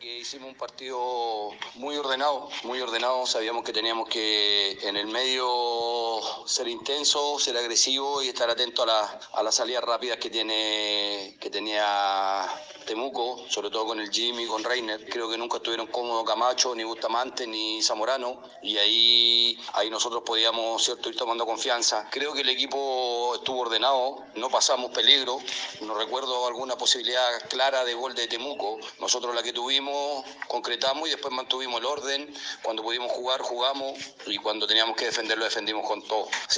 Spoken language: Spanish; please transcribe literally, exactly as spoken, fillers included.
Que hicimos un partido muy ordenado, muy ordenado. Sabíamos que teníamos que en el medio ser intenso, ser agresivo y estar atento a, la, a las salidas rápidas que tiene que tenía Temuco, sobre todo con el Jimmy, con Reiner. Creo que nunca estuvieron cómodos Camacho, ni Bustamante, ni Zamorano, y ahí, ahí nosotros podíamos, cierto, ir tomando confianza. Creo que el equipo estuvo ordenado, no pasamos peligro, no recuerdo alguna posibilidad clara de gol de Temuco. Nosotros la que tuvimos concretamos y después mantuvimos el orden. Cuando pudimos jugar, jugamos, y cuando teníamos que defender, lo defendimos con todo.